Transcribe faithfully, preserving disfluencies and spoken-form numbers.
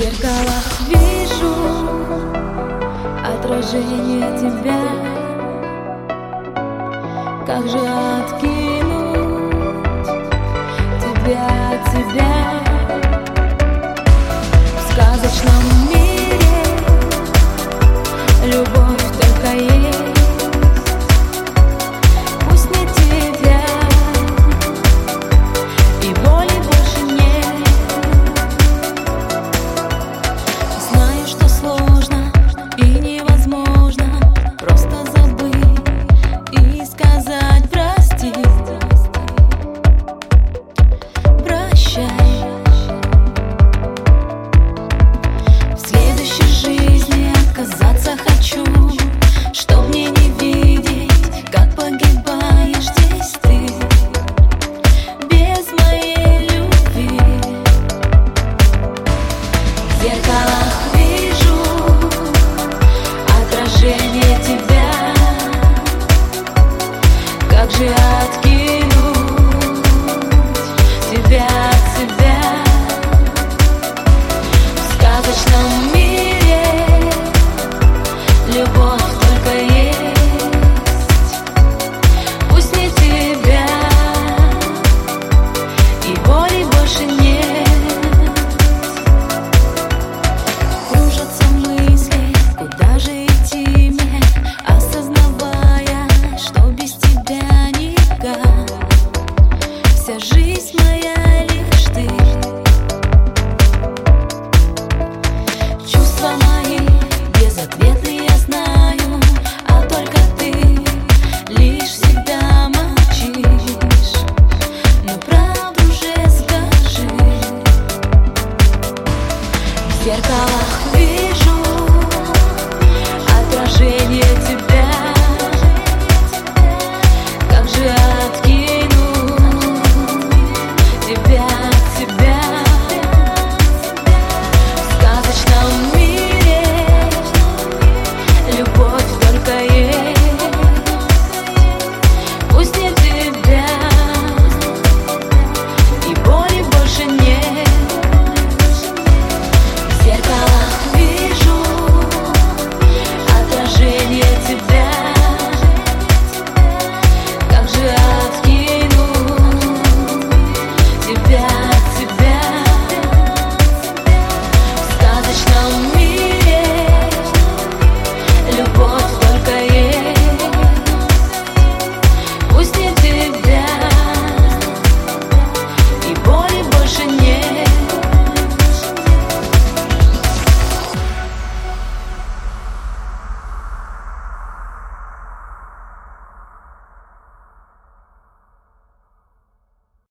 зеркалах вижу отражение тебя. Как же откинуть тебя от себя? В сказочном мире любовь только есть. Пусть не тебя, и боли больше нет. Знаю, что сложно и невозможно просто забыть и сказать прости. Прощай. В следующей жизни оказаться хочу, чтоб мне не видеть, как погибаешь здесь ты без моей любви. В зеркалах вижу отражение тебя. Как же откинуть тебя от себя? В сказочном мире любовь только есть. Пусть не тебя, и боли больше нет. Кружатся мысли, куда же идти мне, осознавая, что без тебя никак. Вся жизнь моя лишь ты. Чувства мои безответны, я знаю, а только ты лишь всегда молчишь. Но правду же скажи. В зеркалах вижу